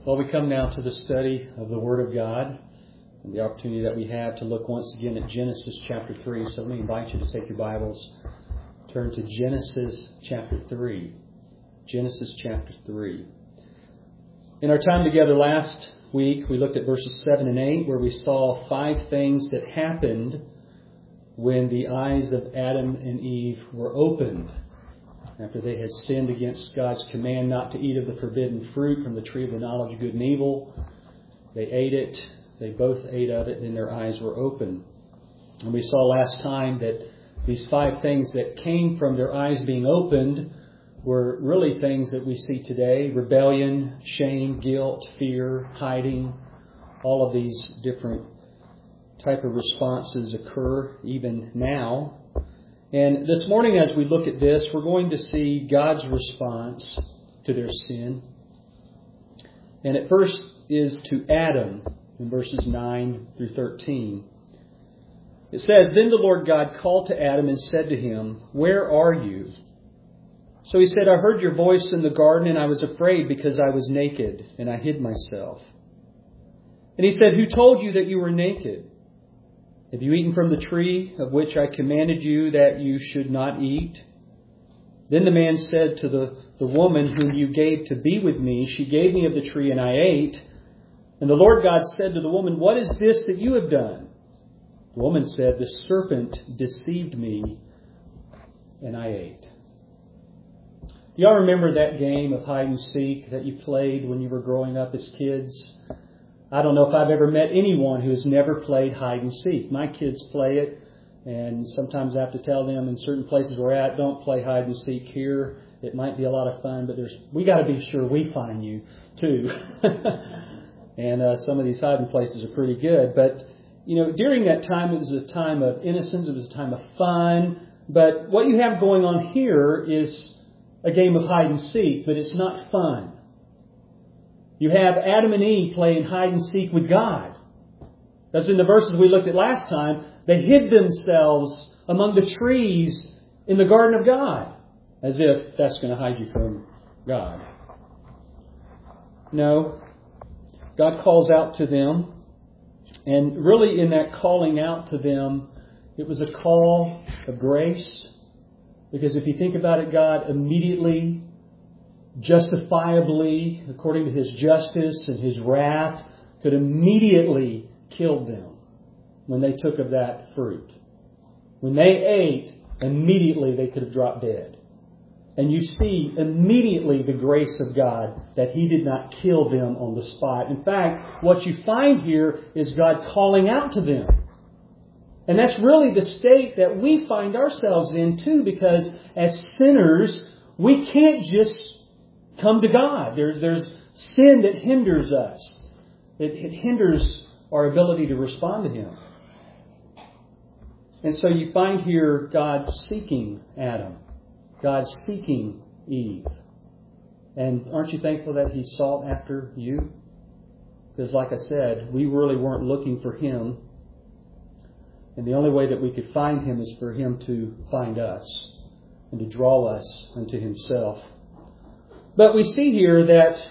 Well, we come now to the study of the Word of God and the opportunity that we have to look once again at Genesis chapter 3. So let me invite you to take your Bibles, turn to Genesis chapter 3. Genesis chapter 3. In our time together last week, we looked at verses 7 and 8, where we saw 5 things that happened when the eyes of Adam and Eve were opened after they had sinned against God's command not to eat of the forbidden fruit from the tree of the knowledge of good and evil. They ate it. They both ate of it, and their eyes were open. And we saw last time that these 5 things that came from their eyes being opened were really things that we see today: rebellion, shame, guilt, fear, hiding. All of these different type of responses occur even now. And this morning, as we look at this, we're going to see God's response to their sin. And it first is to Adam in verses 9 through 13. It says, "Then the Lord God called to Adam and said to him, 'Where are you?' So he said, 'I heard your voice in the garden, and I was afraid because I was naked, and I hid myself.' And he said, 'Who told you that you were naked? Have you eaten from the tree of which I commanded you that you should not eat?' Then the man said to the woman whom you gave to be with me, 'She gave me of the tree, and I ate.' And the Lord God said to the woman, 'What is this that you have done?' The woman said, 'The serpent deceived me, and I ate.'" Do y'all remember that game of hide and seek that you played when you were growing up as kids? I don't know if I've ever met anyone who has never played hide and seek. My kids play it, and sometimes I have to tell them in certain places we're at, don't play hide and seek here. It might be a lot of fun, but we got to be sure we find you too. And some of these hiding places are pretty good. But during that time, it was a time of innocence. It was a time of fun. But what you have going on here is a game of hide and seek, but it's not fun. You have Adam and Eve playing hide and seek with God. As in the verses we looked at last time, they hid themselves among the trees in the garden of God, as if that's going to hide you from God. No, God calls out to them, and really in that calling out to them, it was a call of grace, because if you think about it, God immediately, justifiably, according to His justice and His wrath, could immediately kill them when they took of that fruit. When they ate, immediately they could have dropped dead. And you see immediately the grace of God that He did not kill them on the spot. In fact, what you find here is God calling out to them. And that's really the state that we find ourselves in too, because as sinners, we can't just come to God. There's sin that hinders us. It hinders our ability to respond to Him. And so you find here God seeking Adam. God seeking Eve. And aren't you thankful that He sought after you? Because like I said, we really weren't looking for Him. And the only way that we could find Him is for Him to find us and to draw us unto Himself. But we see here that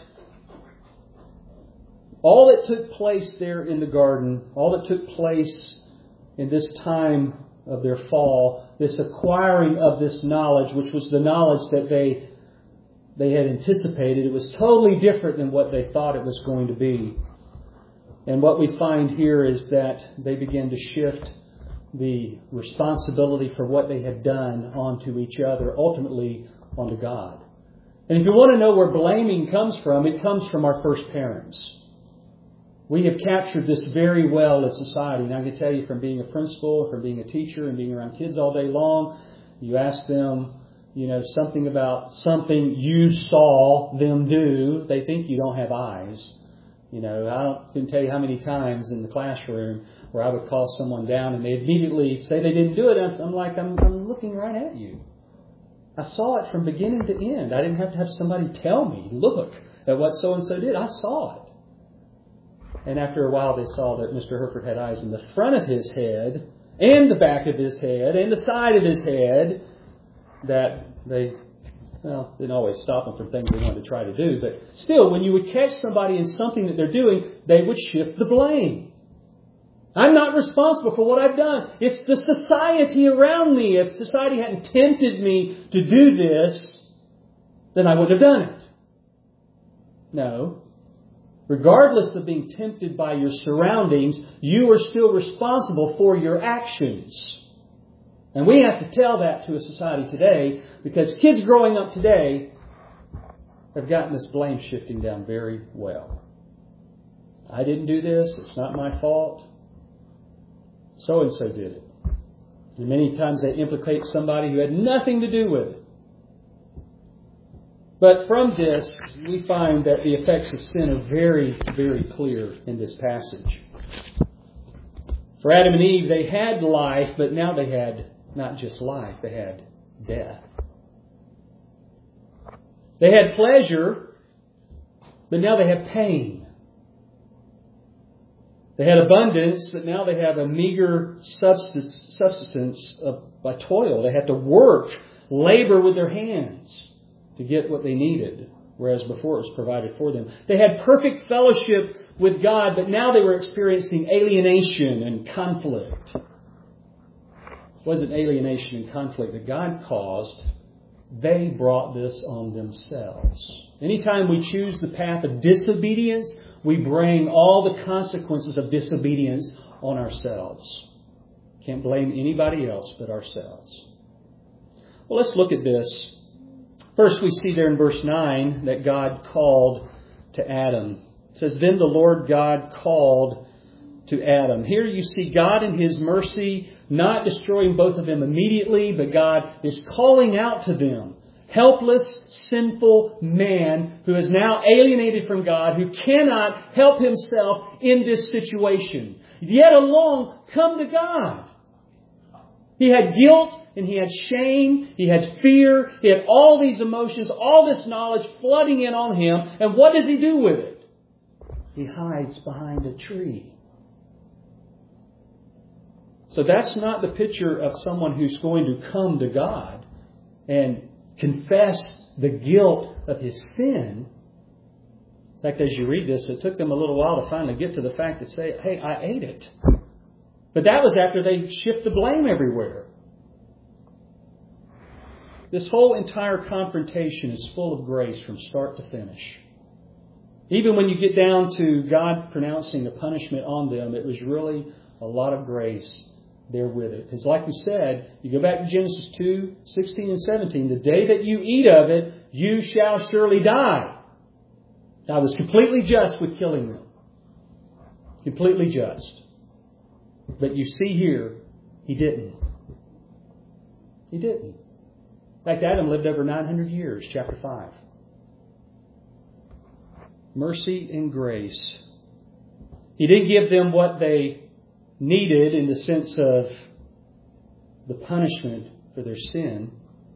all that took place there in the garden, all that took place in this time of their fall, this acquiring of this knowledge, which was the knowledge that they had anticipated, it was totally different than what they thought it was going to be. And what we find here is that they began to shift the responsibility for what they had done onto each other, ultimately onto God. And if you want to know where blaming comes from, it comes from our first parents. We have captured this very well in society. And I can tell you from being a principal, from being a teacher, and being around kids all day long, you ask them, something about something you saw them do, they think you don't have eyes. I can tell you how many times in the classroom where I would call someone down and they immediately say they didn't do it. I'm like, I'm looking right at you. I saw it from beginning to end. I didn't have to have somebody tell me, look at what so-and-so did. I saw it. And after a while, they saw that Mr. Herford had eyes in the front of his head and the back of his head and the side of his head, that they Well, didn't always stop them from things they wanted to try to do. But still, when you would catch somebody in something that they're doing, they would shift the blame. I'm not responsible for what I've done. It's the society around me. If society hadn't tempted me to do this, then I wouldn't have done it. No. Regardless of being tempted by your surroundings, you are still responsible for your actions. And we have to tell that to a society today, because kids growing up today have gotten this blame shifting down very well. I didn't do this. It's not my fault. So-and-so did it. And many times they implicate somebody who had nothing to do with it. But from this, we find that the effects of sin are very, very clear in this passage. For Adam and Eve, they had life, but now they had not just life, they had death. They had pleasure, but now they have pain. They had abundance, but now they have a meager subsistence by toil. They had to work, labor with their hands to get what they needed, whereas before it was provided for them. They had perfect fellowship with God, but now they were experiencing alienation and conflict. It wasn't alienation and conflict that God caused. They brought this on themselves. Anytime we choose the path of disobedience, we bring all the consequences of disobedience on ourselves. Can't blame anybody else but ourselves. Well, let's look at this. First, we see there in verse 9 that God called to Adam. It says, "Then the Lord God called to Adam." Here you see God in His mercy not destroying both of them immediately, but God is calling out to them. Helpless, sinful man who is now alienated from God, who cannot help himself in this situation. Yet alone, come to God. He had guilt and he had shame, he had fear, he had all these emotions, all this knowledge flooding in on him. And what does he do with it? He hides behind a tree. So that's not the picture of someone who's going to come to God and confess the guilt of his sin. In fact, as you read this, it took them a little while to finally get to the fact that say, hey, I ate it. But that was after they shift the blame everywhere. This whole entire confrontation is full of grace from start to finish. Even when you get down to God pronouncing a punishment on them, it was really a lot of grace there with it. Because like we said, you go back to Genesis 2, 16 and 17, the day that you eat of it, you shall surely die. God was completely just with killing them. Completely just. But you see here, He didn't. He didn't. In fact, Adam lived over 900 years, chapter 5. Mercy and grace. He didn't give them what they needed in the sense of the punishment for their sin.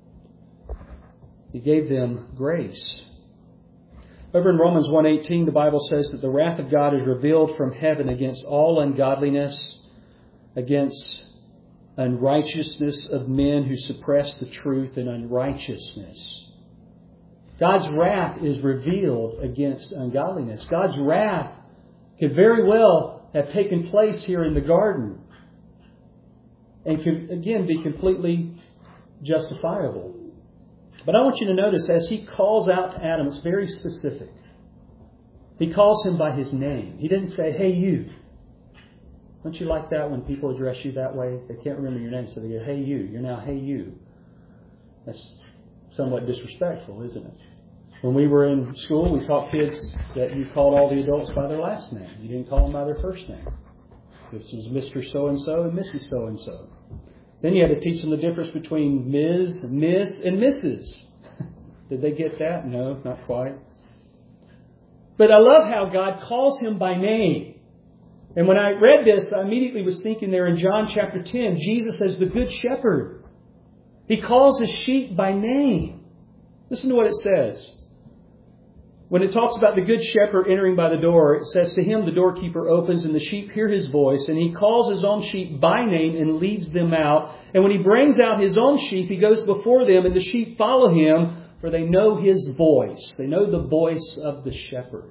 He gave them grace. Over in Romans 1:18, the Bible says that the wrath of God is revealed from heaven against all ungodliness, against unrighteousness of men who suppress the truth in unrighteousness. God's wrath is revealed against ungodliness. God's wrath could very well have taken place here in the garden and could again be completely justifiable. But I want you to notice as He calls out to Adam, it's very specific. He calls him by his name. He didn't say, hey, you. Don't you like that when people address you that way? They can't remember your name, so they go, hey, you. You're now, hey, you. That's somewhat disrespectful, isn't it? When we were in school, we taught kids that you called all the adults by their last name. You didn't call them by their first name. This was Mr. So-and-so and Mrs. So-and-so. Then you had to teach them the difference between Ms., Miss, and Mrs. Did they get that? No, not quite. But I love how God calls him by name. And when I read this, I immediately was thinking there in John chapter 10, Jesus as the Good Shepherd. He calls his sheep by name. Listen to what it says. When it talks about the Good Shepherd entering by the door, it says, to him the doorkeeper opens and the sheep hear his voice, and he calls his own sheep by name and leads them out. And when he brings out his own sheep, he goes before them and the sheep follow him, for they know His voice. They know the voice of the shepherd.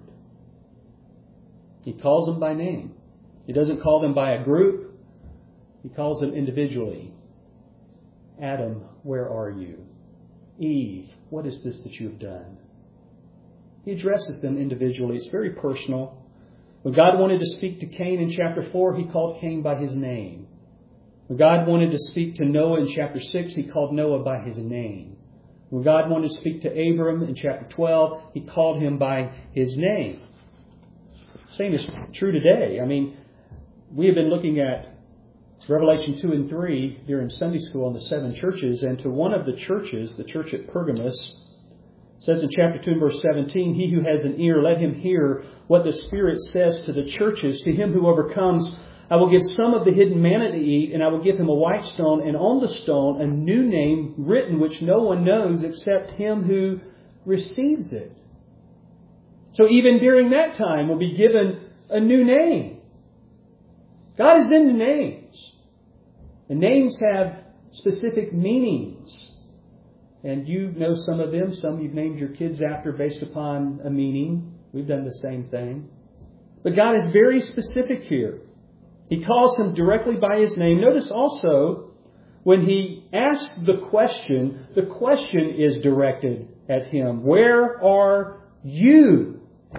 He calls them by name. He doesn't call them by a group. He calls them individually. Adam, where are you? Eve, what is this that you have done? He addresses them individually. It's very personal. When God wanted to speak to Cain in chapter 4, He called Cain by his name. When God wanted to speak to Noah in chapter 6, He called Noah by his name. When God wanted to speak to Abram in chapter 12, He called him by his name. Same is true today. I mean, we have been looking at Revelation 2 and 3 during Sunday school on the 7 churches, and to one of the churches, the church at Pergamos, says in chapter 2 and verse 17, "He who has an ear, let him hear what the Spirit says to the churches. To him who overcomes, I will give some of the hidden manna to eat, and I will give him a white stone, and on the stone a new name written which no one knows except him who receives it." So even during that time we'll be given a new name. God is into names. And names have specific meanings. And you know some of them. Some you've named your kids after based upon a meaning. We've done the same thing. But God is very specific here. He calls him directly by his name. Notice also, when he asks the question is directed at him. Where are you?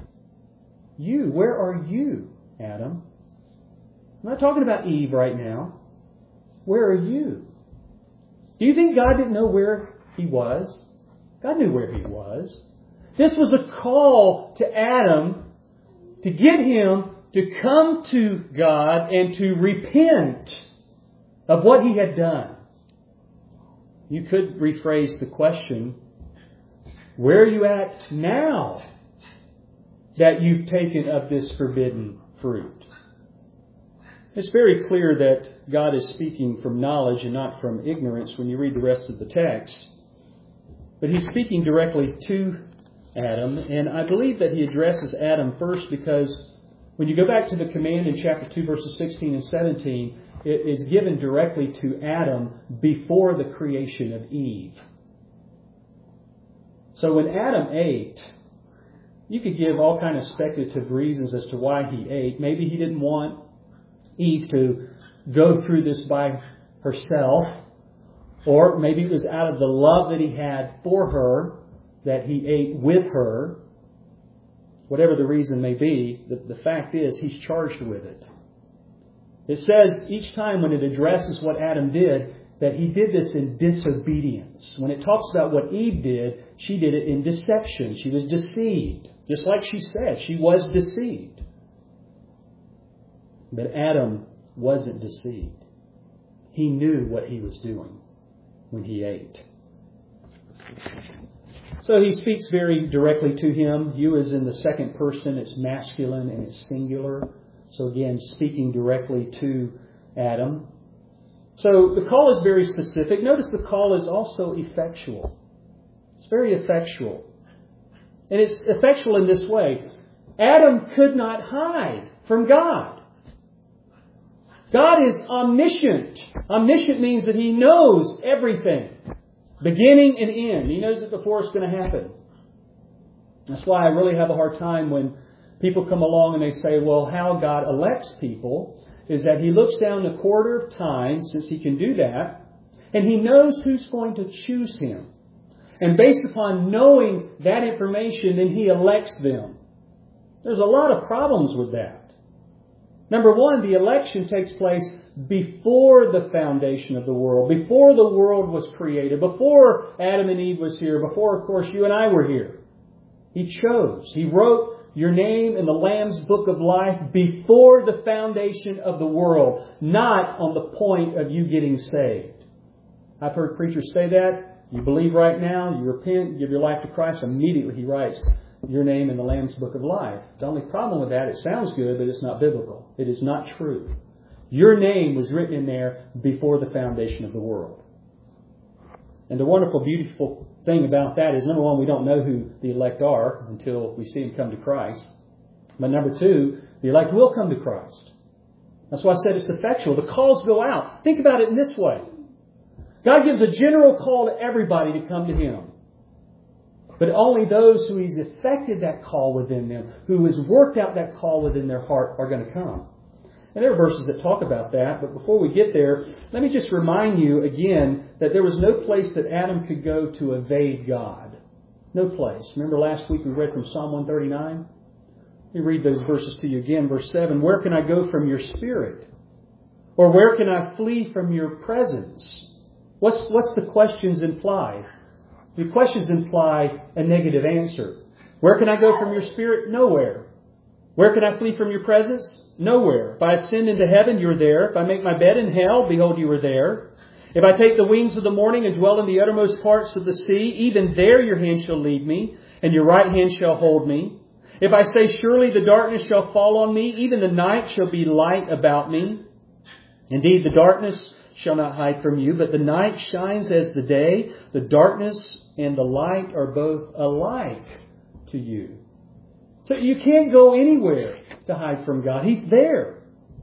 You, where are you, Adam? I'm not talking about Eve right now. Where are you? Do you think God didn't know where He was? God knew where He was. This was a call to Adam to get him to come to God and to repent of what he had done. You could rephrase the question, where are you at now that you've taken of this forbidden fruit? It's very clear that God is speaking from knowledge and not from ignorance when you read the rest of the text. But He's speaking directly to Adam, and I believe that He addresses Adam first because when you go back to the command in chapter 2, verses 16 and 17, it is given directly to Adam before the creation of Eve. So when Adam ate, you could give all kind of speculative reasons as to why he ate. Maybe he didn't want Eve to go through this by herself, or maybe it was out of the love that he had for her that he ate with her. Whatever the reason may be, the fact is he's charged with it. It says each time when it addresses what Adam did, that he did this in disobedience. When it talks about what Eve did, she did it in deception. She was deceived. Just like she said, she was deceived. But Adam wasn't deceived. He knew what he was doing when he ate. So he speaks very directly to him. You is in the second person. It's masculine and it's singular. So again, speaking directly to Adam. So the call is very specific. Notice the call is also effectual. It's very effectual. And it's effectual in this way. Adam could not hide from God. God is omniscient. Omniscient means that He knows everything, beginning and end. He knows it before it's going to happen. That's why I really have a hard time when people come along and they say, well, how God elects people is that He looks down the quarter of time, since He can do that, and He knows who's going to choose Him. And based upon knowing that information, then He elects them. There's a lot of problems with that. Number one, the election takes place before the foundation of the world, before the world was created, before Adam and Eve was here, before, of course, you and I were here. He chose. He wrote your name in the Lamb's Book of Life before the foundation of the world, not on the point of you getting saved. I've heard preachers say that. You believe right now, you repent, give your life to Christ, immediately He writes your name in the Lamb's Book of Life. The only problem with that, it sounds good, but it's not biblical. It is not true. Your name was written in there before the foundation of the world. And the wonderful, beautiful thing about that is, number one, we don't know who the elect are until we see them come to Christ. But number two, the elect will come to Christ. That's why I said it's effectual. The calls go out. Think about it in this way. God gives a general call to everybody to come to Him. But only those who He's effected that call within them, who has worked out that call within their heart, are going to come. And there are verses that talk about that. But before we get there, let me just remind you again that there was no place that Adam could go to evade God. No place. Remember last week we read from Psalm 139? Let me read those verses to you again. Verse 7, where can I go from your spirit? Or where can I flee from your presence? What's the questions implied? The questions imply a negative answer. Where can I go from your spirit? Nowhere. Where can I flee from your presence? Nowhere. If I ascend into heaven, you're there. If I make my bed in hell, behold, you are there. If I take the wings of the morning and dwell in the uttermost parts of the sea, even there your hand shall lead me, and your right hand shall hold me. If I say, surely the darkness shall fall on me, even the night shall be light about me. Indeed, the darkness shall not hide from you, but the night shines as the day. The darkness and the light are both alike to you. So you can't go anywhere to hide from God. He's there.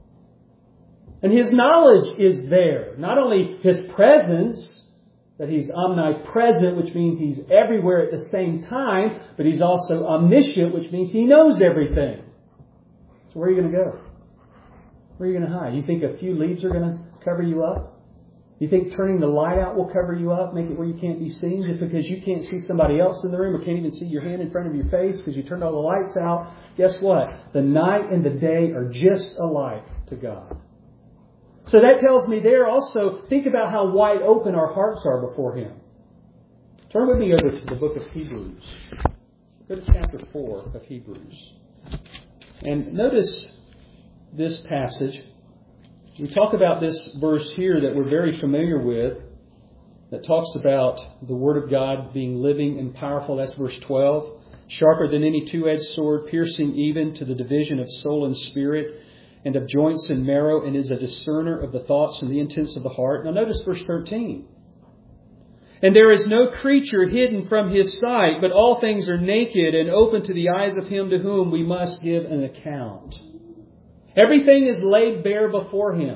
And His knowledge is there. Not only His presence, that He's omnipresent, which means He's everywhere at the same time, but He's also omniscient, which means He knows everything. So where are you going to go? Where are you going to hide? You think a few leaves are going to cover you up? You think turning the light out will cover you up, make it where you can't be seen just because you can't see somebody else in the room or can't even see your hand in front of your face because you turned all the lights out? Guess what? The night and the day are just alike to God. So that tells me there also, think about how wide open our hearts are before Him. Turn with me over to the book of Hebrews. Go to chapter 4 of Hebrews. And notice this passage. We talk about this verse here that we're very familiar with that talks about the Word of God being living and powerful. That's verse 12. Sharper than any two-edged sword, piercing even to the division of soul and spirit and of joints and marrow, and is a discerner of the thoughts and the intents of the heart. Now notice verse 13. And there is no creature hidden from His sight, but all things are naked and open to the eyes of Him to whom we must give an account. Everything is laid bare before Him.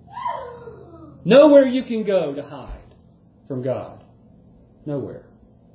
Nowhere you can go to hide from God. Nowhere.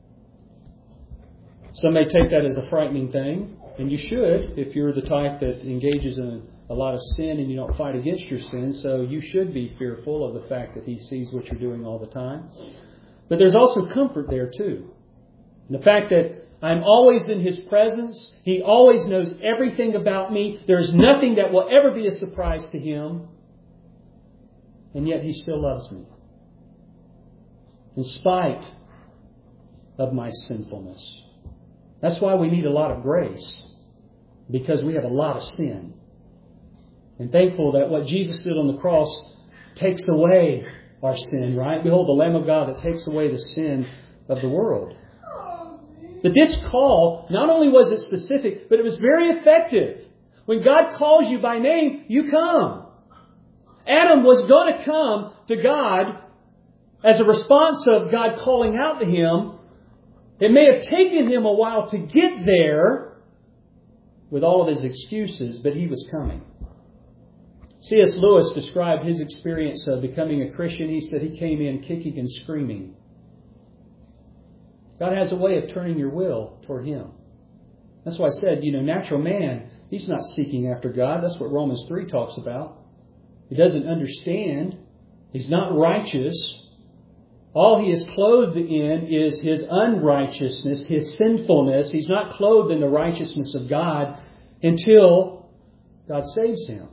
Some may take that as a frightening thing, and you should if you're the type that engages in a lot of sin and you don't fight against your sin. So you should be fearful of the fact that He sees what you're doing all the time. But there's also comfort there too. The fact that I'm always in His presence. He always knows everything about me. There's nothing that will ever be a surprise to Him. And yet He still loves me. In spite of my sinfulness. That's why we need a lot of grace. Because we have a lot of sin. And thankful that what Jesus did on the cross takes away our sin, right? Behold, the Lamb of God that takes away the sin of the world. But this call, not only was it specific, but it was very effective. When God calls you by name, you come. Adam was going to come to God as a response of God calling out to him. It may have taken him a while to get there with all of his excuses, but he was coming. C.S. Lewis described his experience of becoming a Christian. He said he came in kicking and screaming. God has a way of turning your will toward Him. That's why I said, natural man, he's not seeking after God. That's what Romans 3 talks about. He doesn't understand. He's not righteous. All he is clothed in is his unrighteousness, his sinfulness. He's not clothed in the righteousness of God until God saves him.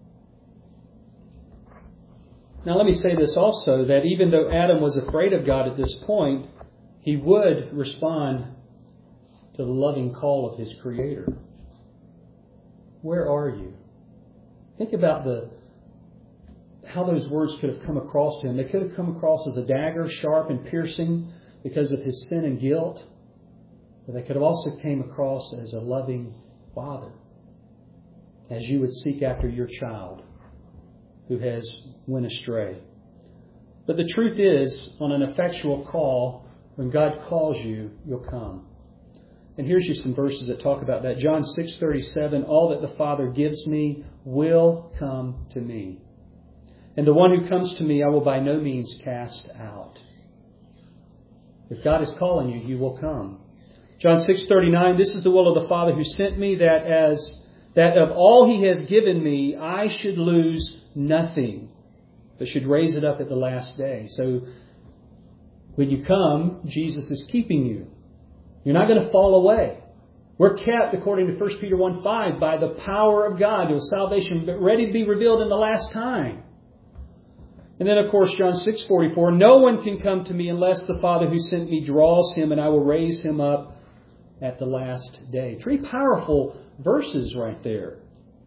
Now let me say this also, that even though Adam was afraid of God at this point, he would respond to the loving call of his Creator. Where are you? Think about how those words could have come across to him. They could have come across as a dagger, sharp and piercing because of his sin and guilt. But they could have also came across as a loving Father, as you would seek after your child who has went astray. But the truth is, on an effectual call, when God calls you, you'll come. And here's just some verses that talk about that. John 6:37, all that the Father gives me will come to me. And the one who comes to me, I will by no means cast out. If God is calling you, you will come. John 6:39, this is the will of the Father who sent me, that of all He has given me, I should lose nothing, but should raise it up at the last day. So when you come, Jesus is keeping you. You're not going to fall away. We're kept, according to 1 Peter 1:5, by the power of God to salvation ready to be revealed in the last time. And then, of course, John 6:44, no one can come to me unless the Father who sent me draws him, and I will raise him up at the last day. 3 powerful verses right there.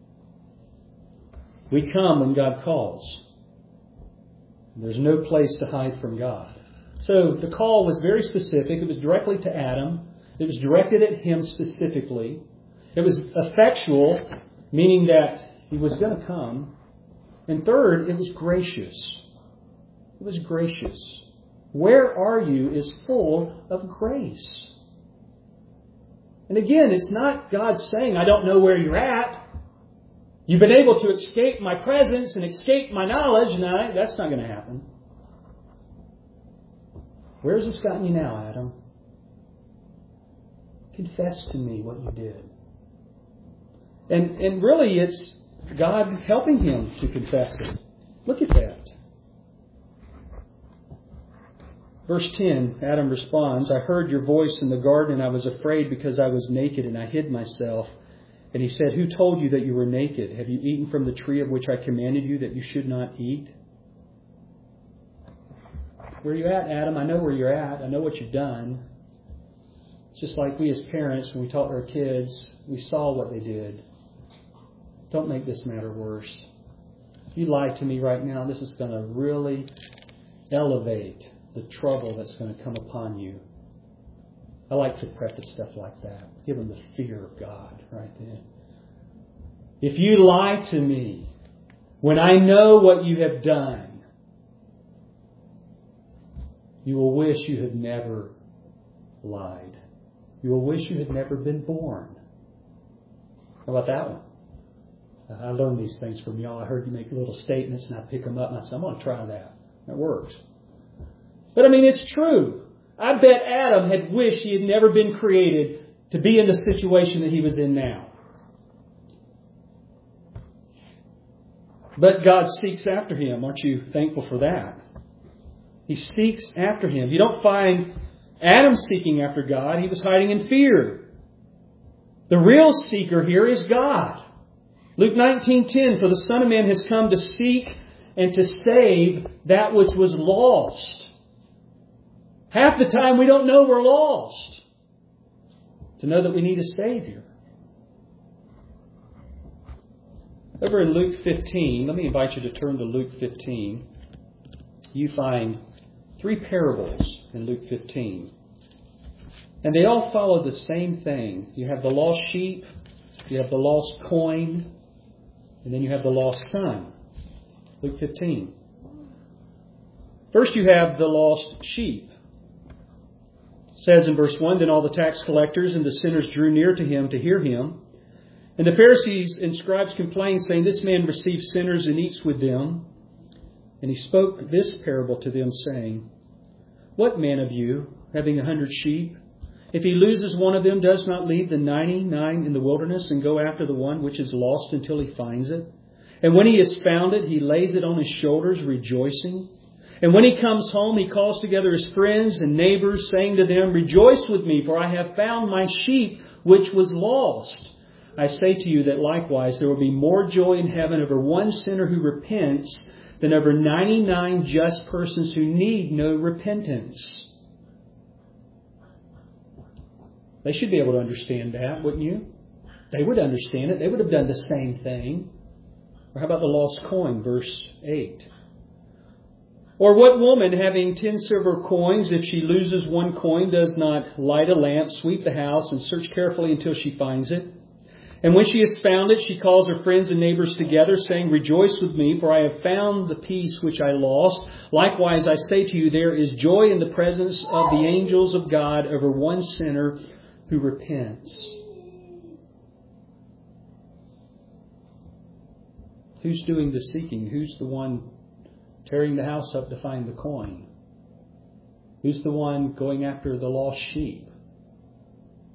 We come when God calls. There's no place to hide from God. So the call was very specific. It was directly to Adam. It was directed at him specifically. It was effectual, meaning that he was going to come. And third, it was gracious. It was gracious. Where are you is full of grace. And again, it's not God saying, I don't know where you're at. You've been able to escape my presence and escape my knowledge. No, that's not going to happen. Where's this gotten you now, Adam? Confess to me what you did. And really, it's God helping him to confess it. Look at that. Verse 10, Adam responds, I heard your voice in the garden, and I was afraid because I was naked, and I hid myself. And he said, who told you that you were naked? Have you eaten from the tree of which I commanded you that you should not eat? Where are you at, Adam? I know where you're at. I know what you've done. It's just like we as parents, when we taught our kids, we saw what they did. Don't make this matter worse. If you lie to me right now, this is going to really elevate the trouble that's going to come upon you. I like to preface stuff like that. Give them the fear of God right then. If you lie to me when I know what you have done, you will wish you had never lied. You will wish you had never been born. How about that one? I learned these things from y'all. I heard you make little statements and I pick them up and I said, I'm going to try that. That works. But I mean, it's true. I bet Adam had wished he had never been created to be in the situation that he was in now. But God seeks after him. Aren't you thankful for that? He seeks after him. You don't find Adam seeking after God. He was hiding in fear. The real seeker here is God. Luke 19:10, for the Son of Man has come to seek and to save that which was lost. Half the time we don't know we're lost. To know that we need a Savior. Over in Luke 15, let me invite you to turn to Luke 15. You find 3 parables in Luke 15. And they all follow the same thing. You have the lost sheep, you have the lost coin, and then you have the lost son. Luke 15. First you have the lost sheep. It says in verse 1, then all the tax collectors and the sinners drew near to him to hear him. And the Pharisees and scribes complained, saying, this man receives sinners and eats with them. And he spoke this parable to them, saying, what man of you, having 100 sheep, if he loses one of them, does not leave the 99 in the wilderness and go after the one which is lost until he finds it? And when he has found it, he lays it on his shoulders, rejoicing. And when he comes home, he calls together his friends and neighbors, saying to them, rejoice with me, for I have found my sheep which was lost. I say to you that likewise there will be more joy in heaven over one sinner who repents than over 99 just persons who need no repentance. They should be able to understand that, wouldn't you? They would understand it. They would have done the same thing. Or how about the lost coin, verse 8? Or what woman, having 10 silver coins, if she loses one coin, does not light a lamp, sweep the house, and search carefully until she finds it? And when she has found it, she calls her friends and neighbors together, saying, rejoice with me, for I have found the piece which I lost. Likewise, I say to you, there is joy in the presence of the angels of God over one sinner who repents. Who's doing the seeking? Who's the one tearing the house up to find the coin? Who's the one going after the lost sheep?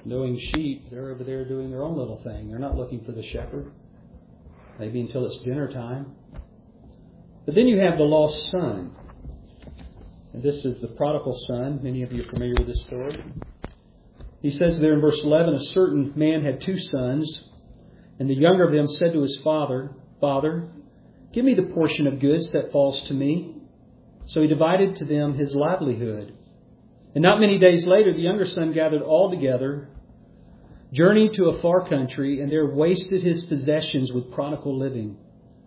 knowing sheep, they're over there doing their own little thing. They're not looking for the shepherd. Maybe until it's dinner time. But then you have the lost son. And this is the prodigal son. Many of you are familiar with this story. He says there in verse 11, a certain man had 2 sons, and the younger of them said to his father, Father, give me the portion of goods that falls to me. So he divided to them his livelihood. And not many days later, the younger son gathered all together, journeyed to a far country, and there wasted his possessions with prodigal living.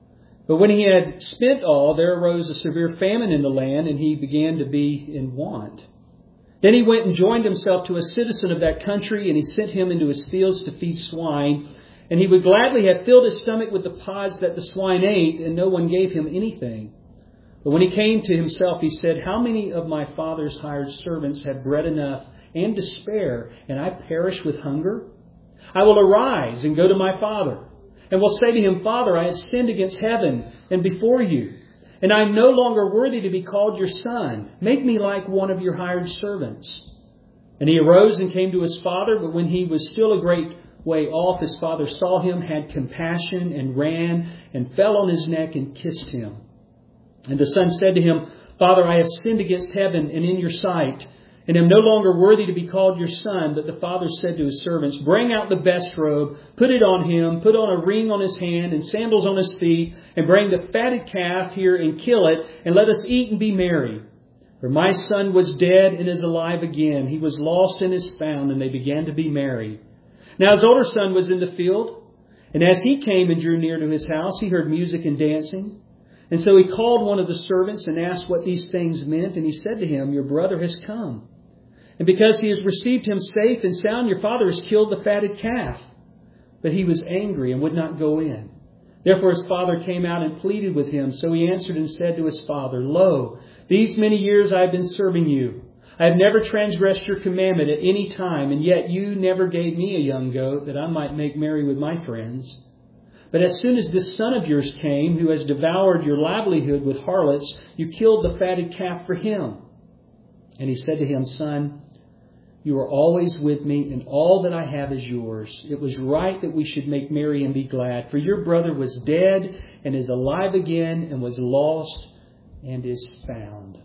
But when he had spent all, there arose a severe famine in the land, and he began to be in want. Then he went and joined himself to a citizen of that country, and he sent him into his fields to feed swine. And he would gladly have filled his stomach with the pods that the swine ate, and no one gave him anything. But when he came to himself, he said, How many of my father's hired servants have bread enough and to spare, and I perish with hunger? I will arise and go to my father, and will say to him, Father, I have sinned against heaven and before you, and I am no longer worthy to be called your son. Make me like one of your hired servants. And he arose and came to his father, but when he was still a great way off, his father saw him, had compassion, and ran, and fell on his neck and kissed him. And the son said to him, Father, I have sinned against heaven and in your sight, and am no longer worthy to be called your son. But the father said to his servants, Bring out the best robe, put it on him, put on a ring on his hand and sandals on his feet, and bring the fatted calf here and kill it, and let us eat and be merry. For my son was dead and is alive again. He was lost and is found, and they began to be merry. Now his older son was in the field, and as he came and drew near to his house, he heard music and dancing. And so he called one of the servants and asked what these things meant. And he said to him, Your brother has come. And because he has received him safe and sound, your father has killed the fatted calf. But he was angry and would not go in. Therefore his father came out and pleaded with him. So he answered and said to his father, Lo, these many years I have been serving you. I have never transgressed your commandment at any time, and yet you never gave me a young goat that I might make merry with my friends. But as soon as this son of yours came, who has devoured your livelihood with harlots, you killed the fatted calf for him. And he said to him, Son, you are always with me, and all that I have is yours. It was right that we should make merry and be glad, for your brother was dead and is alive again, and was lost and is found.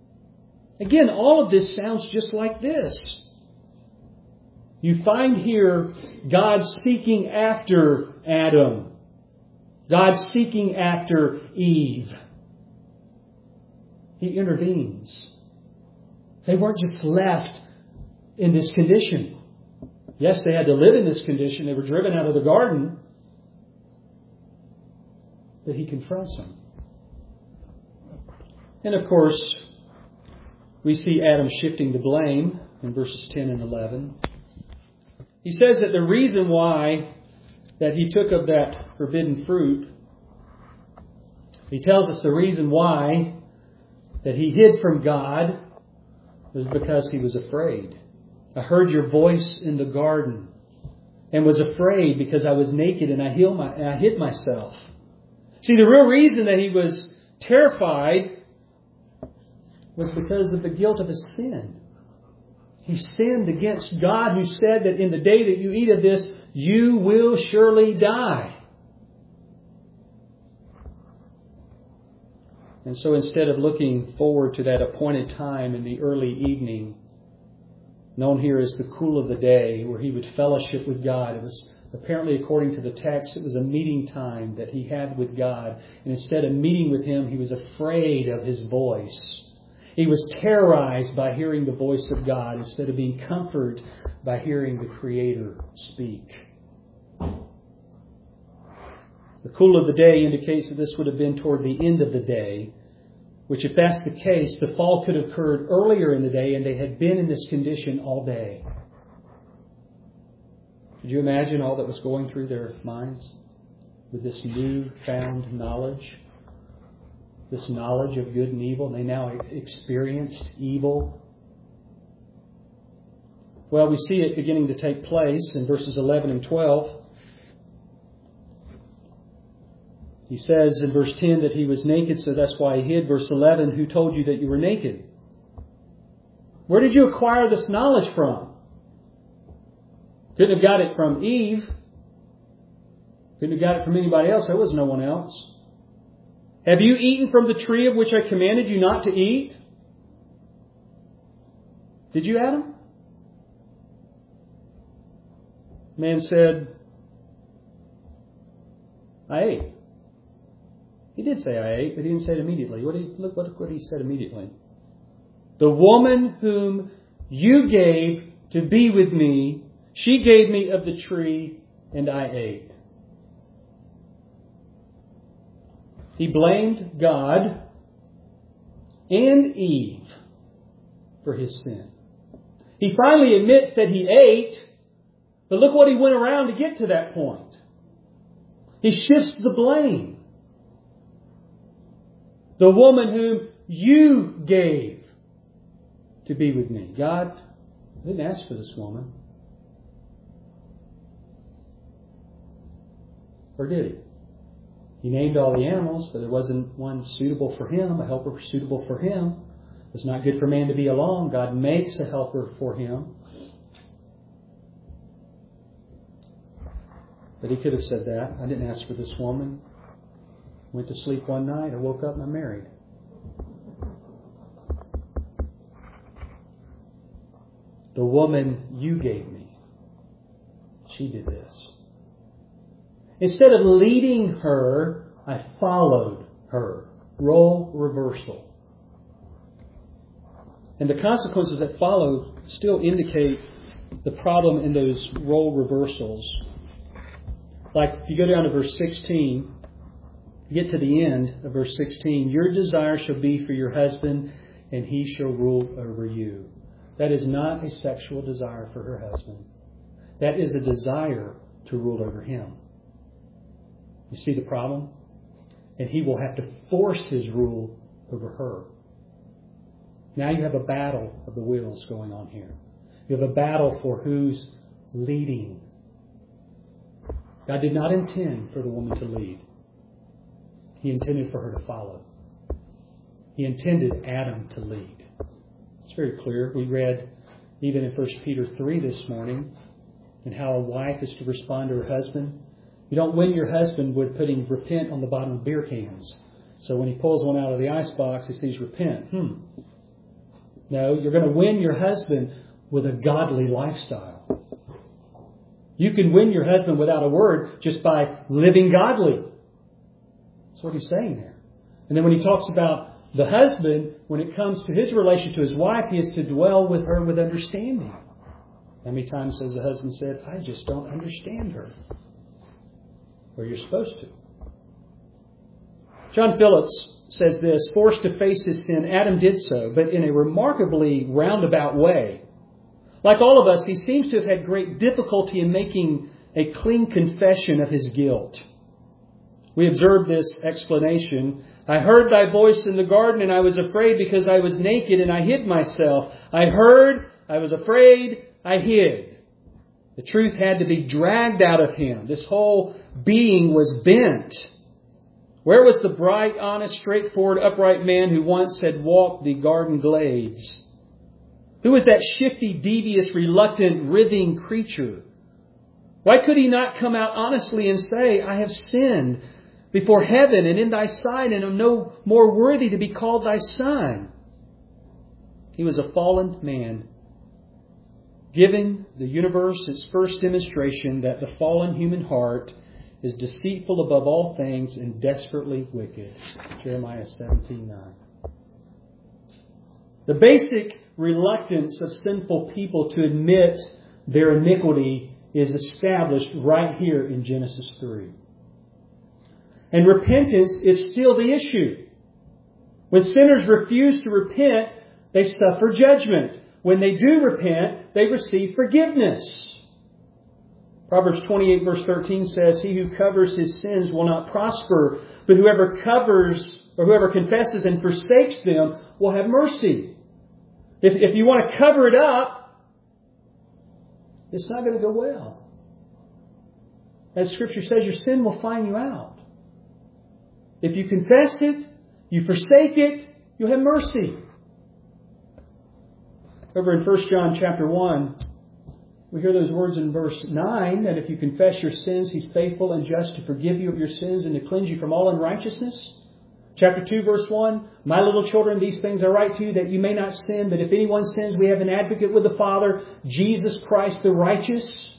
Again, all of this sounds just like this. You find here God seeking after Adam. God seeking after Eve. He intervenes. They weren't just left in this condition. Yes, they had to live in this condition. They were driven out of the garden. But He confronts them. And of course, we see Adam shifting the blame in verses 10 and 11. He says that the reason why that he took of that forbidden fruit, he tells us the reason why that he hid from God was because he was afraid. I heard your voice in the garden and was afraid because I was naked and I hid myself. See, the real reason that he was terrified was because of the guilt of his sin. He sinned against God, who said that in the day that you eat of this, you will surely die. And so instead of looking forward to that appointed time in the early evening, known here as the cool of the day, where he would fellowship with God, it was apparently, according to the text, it was a meeting time that he had with God. And instead of meeting with Him, he was afraid of His voice. He was terrorized by hearing the voice of God instead of being comforted by hearing the Creator speak. The cool of the day indicates that this would have been toward the end of the day, which, if that's the case, the fall could have occurred earlier in the day and they had been in this condition all day. Could you imagine all that was going through their minds with this newfound knowledge? This knowledge of good and evil. They now experienced evil. Well, we see it beginning to take place in verses 11 and 12. He says in verse 10 that he was naked, so that's why he hid. Verse 11, who told you that you were naked? Where did you acquire this knowledge from? Couldn't have got it from Eve. Couldn't have got it from anybody else. There was no one else. Have you eaten from the tree of which I commanded you not to eat? Did you, Adam? Man said, I ate. He did say I ate, but he didn't say it immediately. Look what he said immediately. The woman whom you gave to be with me, she gave me of the tree, and I ate. He blamed God and Eve for his sin. He finally admits that he ate, but look what he went around to get to that point. He shifts the blame. The woman whom you gave to be with me. God didn't ask for this woman. Or did he? He named all the animals, but there wasn't one suitable for him, a helper suitable for him. It's not good for man to be alone. God makes a helper for him. But he could have said that. I didn't ask for this woman. Went to sleep one night. I woke up and I'm married. The woman you gave me, she did this. Instead of leading her, I followed her. Role reversal. And the consequences that follow still indicate the problem in those role reversals. Like if you go down to verse 16, get to the end of verse 16, your desire shall be for your husband, and he shall rule over you. That is not a sexual desire for her husband. That is a desire to rule over him. You see the problem? And he will have to force his rule over her. Now you have a battle of the wills going on here. You have a battle for who's leading. God did not intend for the woman to lead. He intended for her to follow. He intended Adam to lead. It's very clear. We read even in 1 Peter 3 this morning and how a wife is to respond to her husband. You don't win your husband with putting repent on the bottom of beer cans. So when he pulls one out of the icebox, he sees repent. No, you're going to win your husband with a godly lifestyle. You can win your husband without a word just by living godly. That's what he's saying there. And then when he talks about the husband, when it comes to his relation to his wife, he is to dwell with her with understanding. How many times has the husband said, I just don't understand her? Or you're supposed to. John Phillips says this, forced to face his sin, Adam did so, but in a remarkably roundabout way. Like all of us, he seems to have had great difficulty in making a clean confession of his guilt. We observe this explanation. I heard thy voice in the garden, and I was afraid because I was naked, and I hid myself. I heard, I was afraid, I hid. The truth had to be dragged out of him. This whole being was bent. Where was the bright, honest, straightforward, upright man who once had walked the garden glades? Who was that shifty, devious, reluctant, writhing creature? Why could he not come out honestly and say, I have sinned before heaven and in thy sight, and am no more worthy to be called thy son? He was a fallen man, giving the universe its first demonstration that the fallen human heart is deceitful above all things and desperately wicked. Jeremiah 17:9. The basic reluctance of sinful people to admit their iniquity is established right here in Genesis 3. And repentance is still the issue. When sinners refuse to repent, they suffer judgment. When they do repent, they receive forgiveness. Proverbs 28 verse 13 says, he who covers his sins will not prosper, but whoever covers or whoever confesses and forsakes them will have mercy. If you want to cover it up, it's not going to go well. As Scripture says, your sin will find you out. If you confess it, you forsake it, you'll have mercy. Over in 1 John chapter 1, We hear those words in verse 9, that if you confess your sins, He's faithful and just to forgive you of your sins and to cleanse you from all unrighteousness. Chapter 2, verse 1, My little children, these things I write to you that you may not sin, but if anyone sins, we have an advocate with the Father, Jesus Christ the righteous.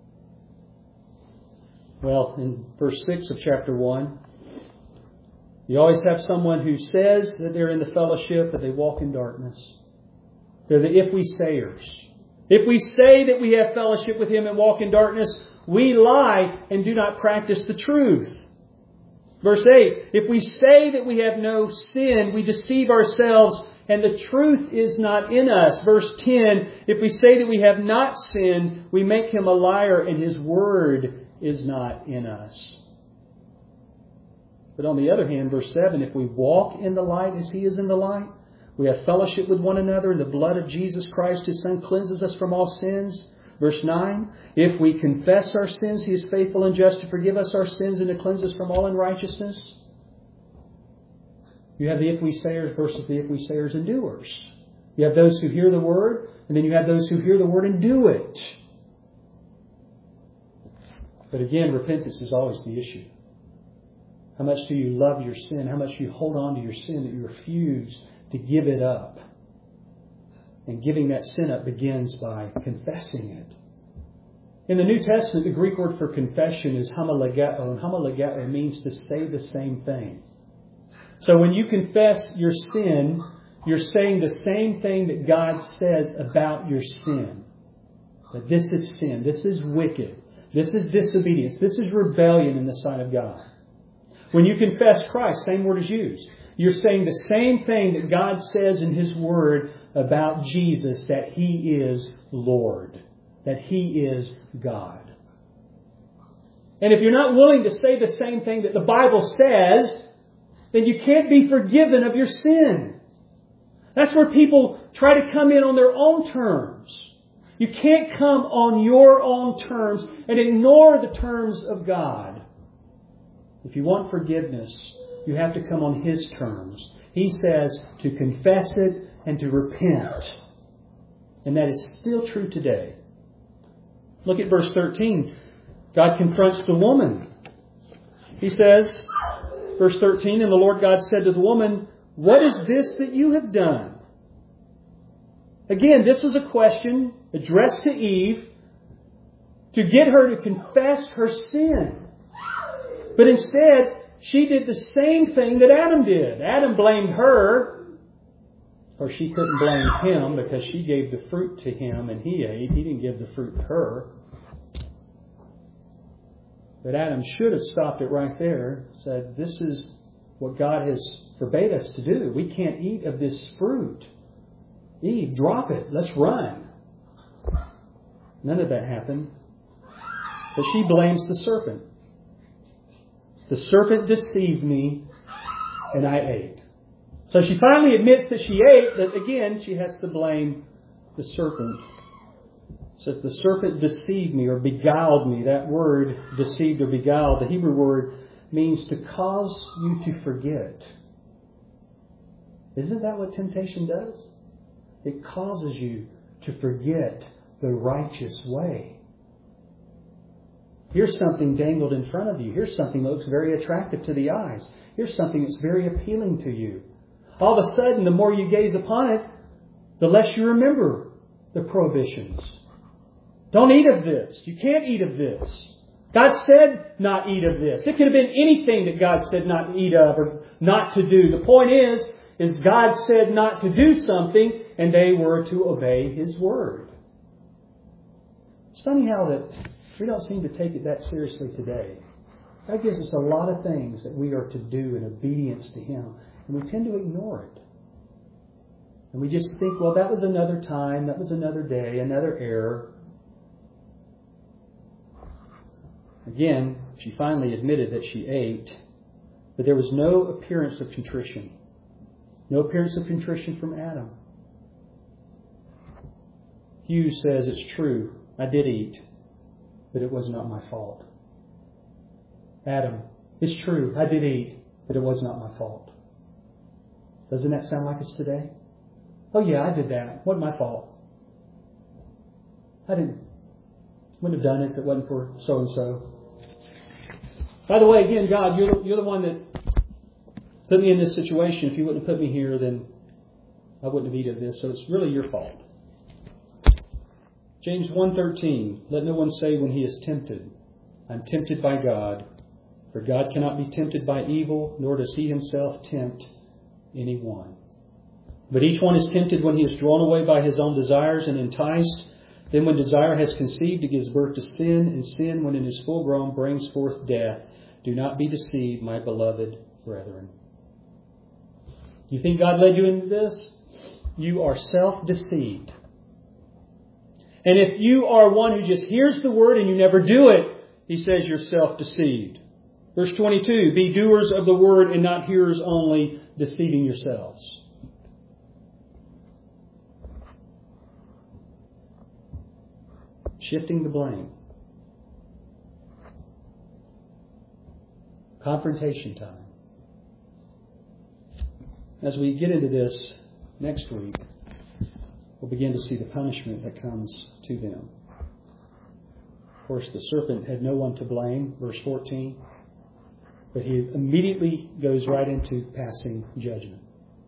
Well, in verse 6 of chapter 1, you always have someone who says that they're in the fellowship, but they walk in darkness. They're the if we sayers. If we say that we have fellowship with Him and walk in darkness, we lie and do not practice the truth. Verse 8, if we say that we have no sin, we deceive ourselves and the truth is not in us. Verse 10, if we say that we have not sinned, we make Him a liar and His word is not in us. But on the other hand, verse 7, if we walk in the light as He is in the light, we have fellowship with one another, and the blood of Jesus Christ, His Son, cleanses us from all sins. Verse 9, if we confess our sins, He is faithful and just to forgive us our sins and to cleanse us from all unrighteousness. You have the if we sayers versus the if we sayers and doers. You have those who hear the word, and then you have those who hear the word and do it. But again, repentance is always the issue. How much do you love your sin? How much do you hold on to your sin that you refuse to give it up? And giving that sin up begins by confessing it. In the New Testament, the Greek word for confession is homologeo, and homologeo means to say the same thing. So when you confess your sin, you're saying the same thing that God says about your sin. That this is sin, this is wicked, this is disobedience, this is rebellion in the sight of God. When you confess Christ, same word is used. You're saying the same thing that God says in His Word about Jesus, that He is Lord, that He is God. And if you're not willing to say the same thing that the Bible says, then you can't be forgiven of your sin. That's where people try to come in on their own terms. You can't come on your own terms and ignore the terms of God. If you want forgiveness, you have to come on His terms. He says to confess it and to repent. And that is still true today. Look at verse 13. God confronts the woman. He says, verse 13, and the Lord God said to the woman, what is this that you have done? Again, this was a question addressed to Eve to get her to confess her sin. But instead, she did the same thing that Adam did. Adam blamed her, or she couldn't blame him because she gave the fruit to him and he ate. He didn't give the fruit to her. But Adam should have stopped it right there, said, this is what God has forbade us to do. We can't eat of this fruit. Eve, drop it. Let's run. None of that happened. But she blames the serpent. The serpent deceived me, and I ate. So she finally admits that she ate, but again, she has to blame the serpent. It says, the serpent deceived me or beguiled me. That word, deceived or beguiled, the Hebrew word means to cause you to forget. Isn't that what temptation does? It causes you to forget the righteous way. Here's something dangled in front of you. Here's something that looks very attractive to the eyes. Here's something that's very appealing to you. All of a sudden, the more you gaze upon it, the less you remember the prohibitions. Don't eat of this. You can't eat of this. God said not eat of this. It could have been anything that God said not to eat of or not to do. The point is God said not to do something and they were to obey His word. It's funny how that we don't seem to take it that seriously today. God gives us a lot of things that we are to do in obedience to Him, and we tend to ignore it. And we just think, well, that was another time, that was another day, another error. Again, she finally admitted that she ate, but there was no appearance of contrition. No appearance of contrition from Adam. Hughes says, it's true, I did eat, but it was not my fault. Adam, it's true, I did eat, but it was not my fault. Doesn't that sound like us today? Oh yeah, I did that. Wasn't my fault. I didn't Wouldn't have done it if it wasn't for so-and-so. By the way, again, God, you're the one that put me in this situation. If you wouldn't have put me here, then I wouldn't have eaten this. So it's really your fault. James 1:13, let no one say when he is tempted, I'm tempted by God. For God cannot be tempted by evil, nor does He Himself tempt anyone. But each one is tempted when he is drawn away by his own desires and enticed. Then when desire has conceived, it gives birth to sin, and sin, when it is full grown, brings forth death. Do not be deceived, my beloved brethren. You think God led you into this? You are self-deceived. And if you are one who just hears the word and you never do it, He says you're self-deceived. Verse 22, be doers of the word and not hearers only, deceiving yourselves. Shifting the blame. Confrontation time. As we get into this next week, we'll begin to see the punishment that comes to them. Of course, the serpent had no one to blame, verse 14, but he immediately goes right into passing judgment.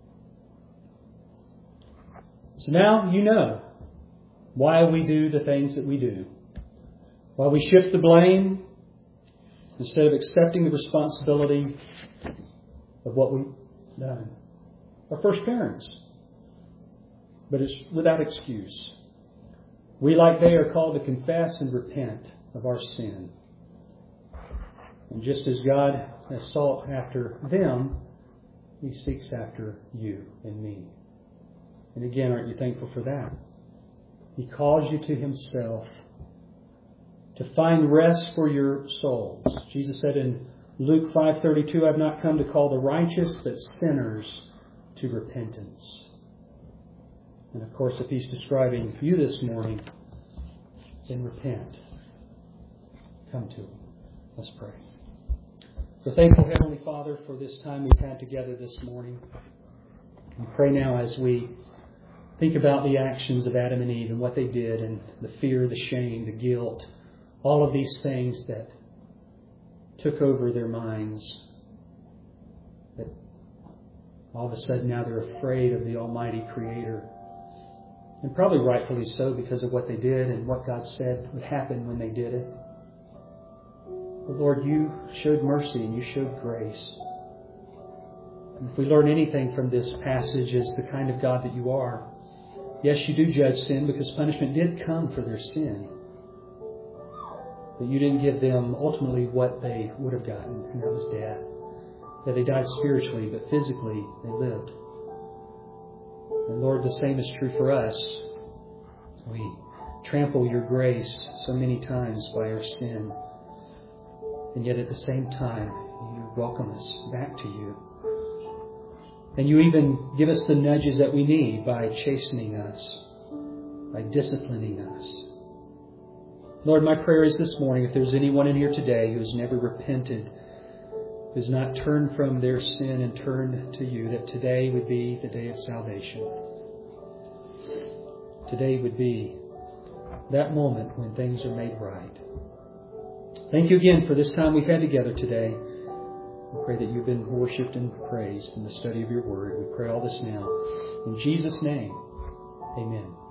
So now you know why we do the things that we do. Why we shift the blame instead of accepting the responsibility of what we've done. Our first parents. But it's without excuse. We, like they, are called to confess and repent of our sin. And just as God has sought after them, He seeks after you and me. And again, aren't you thankful for that? He calls you to Himself to find rest for your souls. Jesus said in Luke 5:32, I've not come to call the righteous, but sinners to repentance. And of course, if He's describing you this morning, then repent. Come to Him. Let's pray. We're thankful, Heavenly Father, for this time we've had together this morning. We pray now as we think about the actions of Adam and Eve and what they did, and the fear, the shame, the guilt, all of these things that took over their minds. That all of a sudden now they're afraid of the Almighty Creator. And probably rightfully so, because of what they did and what God said would happen when they did it. But Lord, You showed mercy and You showed grace. And if we learn anything from this passage, is the kind of God that You are. Yes, You do judge sin, because punishment did come for their sin. But You didn't give them ultimately what they would have gotten, and that was death. That they died spiritually, but physically they lived. And Lord, the same is true for us. We trample Your grace so many times by our sin. And yet at the same time, You welcome us back to You. And You even give us the nudges that we need by chastening us, by disciplining us. Lord, my prayer is this morning, if there's anyone in here today who has never repented, who has not turned from their sin and turned to You, that today would be the day of salvation. Today would be that moment when things are made right. Thank You again for this time we've had together today. We pray that You've been worshipped and praised in the study of Your Word. We pray all this now in Jesus' name. Amen.